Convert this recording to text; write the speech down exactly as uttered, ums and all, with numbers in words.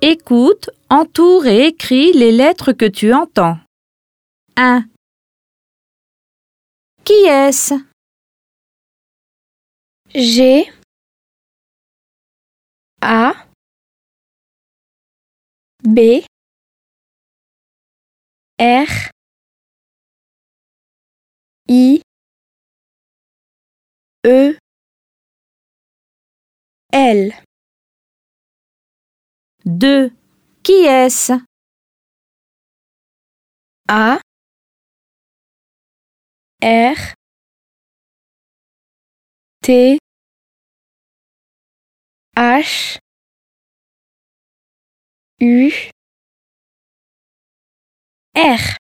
Écoute, entoure et écris les lettres que tu entends. un. Qui est-ce? G A B R I E L. deux. Qui est-ce? A R T H U R.